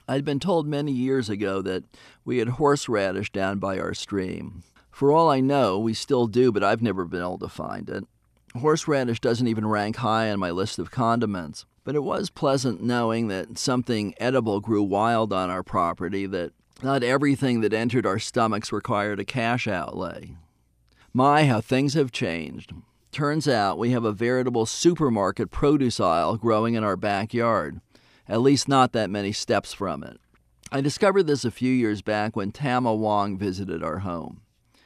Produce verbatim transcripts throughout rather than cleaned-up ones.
I'd been told many years ago that we had horseradish down by our stream. For all I know, we still do, but I've never been able to find it. Horseradish doesn't even rank high on my list of condiments, but it was pleasant knowing that something edible grew wild on our property, that not everything that entered our stomachs required a cash outlay. My, how things have changed. Turns out we have a veritable supermarket produce aisle growing in our backyard, at least not that many steps from it. I discovered this a few years back when Tama Wong visited our home.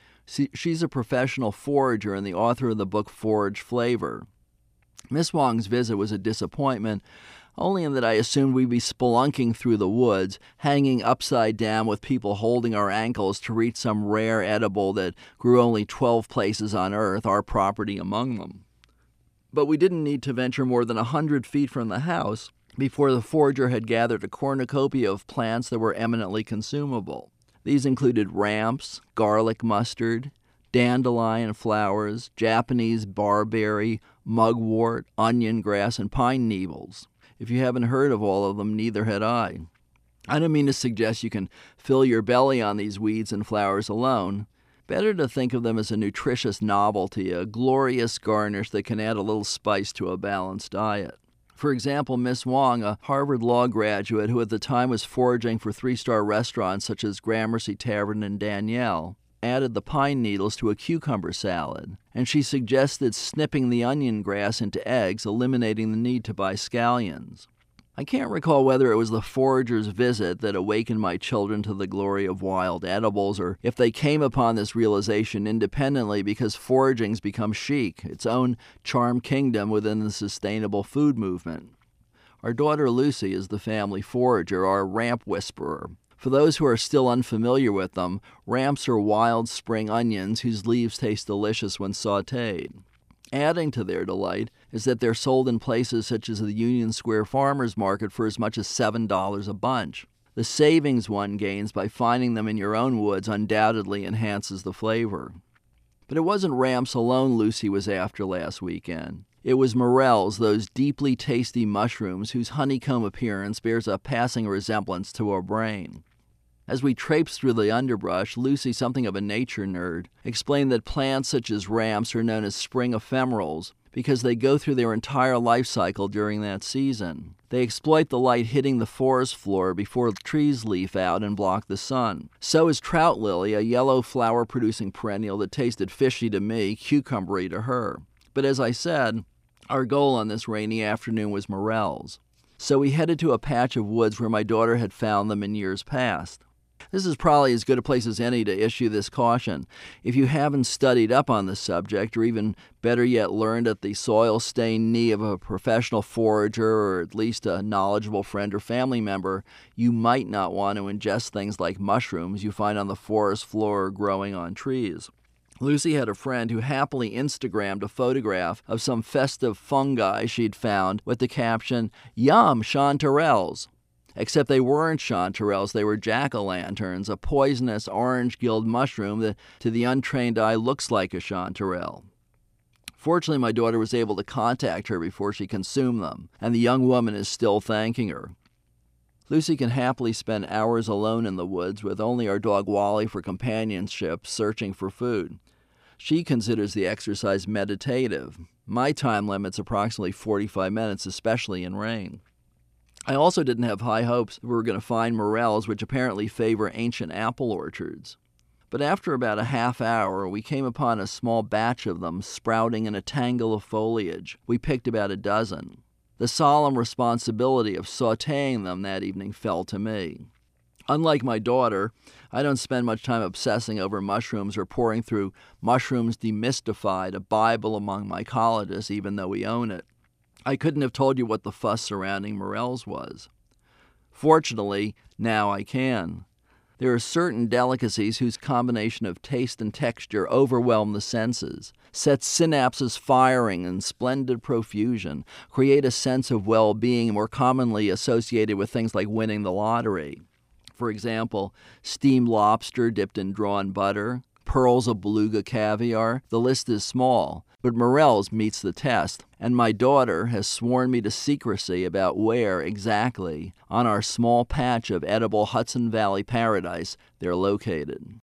She's a professional forager and the author of the book Forage Flavor. Miss Wong's visit was a disappointment, only in that I assumed we'd be spelunking through the woods, hanging upside down with people holding our ankles to reach some rare edible that grew only twelve places on Earth, our property among them. But we didn't need to venture more than a hundred feet from the house before the forager had gathered a cornucopia of plants that were eminently consumable. These included ramps, garlic mustard, dandelion flowers, Japanese barberry, mugwort, onion grass, and pine needles. If you haven't heard of all of them, neither had I. I don't mean to suggest you can fill your belly on these weeds and flowers alone. Better to think of them as a nutritious novelty, a glorious garnish that can add a little spice to a balanced diet. For example, Miss Wong, a Harvard Law graduate who at the time was foraging for three-star restaurants such as Gramercy Tavern and Danielle, added the pine needles to a cucumber salad, and she suggested snipping the onion grass into eggs, eliminating the need to buy scallions. I can't recall whether it was the forager's visit that awakened my children to the glory of wild edibles, or if they came upon this realization independently because foraging's become chic, its own charm kingdom within the sustainable food movement. Our daughter Lucy is the family forager, our ramp whisperer. For those who are still unfamiliar with them, ramps are wild spring onions whose leaves taste delicious when sautéed. Adding to their delight is that they're sold in places such as the Union Square Farmers Market for as much as seven dollars a bunch. The savings one gains by finding them in your own woods undoubtedly enhances the flavor. But it wasn't ramps alone Lucy was after last weekend. It was morels, those deeply tasty mushrooms whose honeycomb appearance bears a passing resemblance to a brain. As we traipsed through the underbrush, Lucy, something of a nature nerd, explained that plants such as ramps are known as spring ephemerals because they go through their entire life cycle during that season. They exploit the light hitting the forest floor before trees leaf out and block the sun. So is trout lily, a yellow flower-producing perennial that tasted fishy to me, cucumbery to her. But as I said, our goal on this rainy afternoon was morels. So we headed to a patch of woods where my daughter had found them in years past. This is probably as good a place as any to issue this caution. If you haven't studied up on the subject, or even better yet learned at the soil-stained knee of a professional forager or at least a knowledgeable friend or family member, you might not want to ingest things like mushrooms you find on the forest floor or growing on trees. Lucy had a friend who happily Instagrammed a photograph of some festive fungi she'd found with the caption, "Yum, chanterelles." Except they weren't chanterelles, they were jack-o'-lanterns, a poisonous orange-gilled mushroom that to the untrained eye looks like a chanterelle. Fortunately, my daughter was able to contact her before she consumed them, and the young woman is still thanking her. Lucy can happily spend hours alone in the woods with only our dog Wally for companionship, searching for food. She considers the exercise meditative. My time limit's approximately forty-five minutes, especially in rain. I also didn't have high hopes that we were going to find morels, which apparently favor ancient apple orchards. But after about a half hour, we came upon a small batch of them sprouting in a tangle of foliage. We picked about a dozen. The solemn responsibility of sautéing them that evening fell to me. Unlike my daughter, I don't spend much time obsessing over mushrooms or poring through Mushrooms Demystified, a Bible among mycologists, even though we own it. I couldn't have told you what the fuss surrounding morels was. Fortunately, now I can. There are certain delicacies whose combination of taste and texture overwhelm the senses, set synapses firing in splendid profusion, create a sense of well-being more commonly associated with things like winning the lottery. For example, steamed lobster dipped in drawn butter, pearls of beluga caviar. The list is small, but morels meets the test, and my daughter has sworn me to secrecy about where exactly on our small patch of edible Hudson Valley paradise they're located.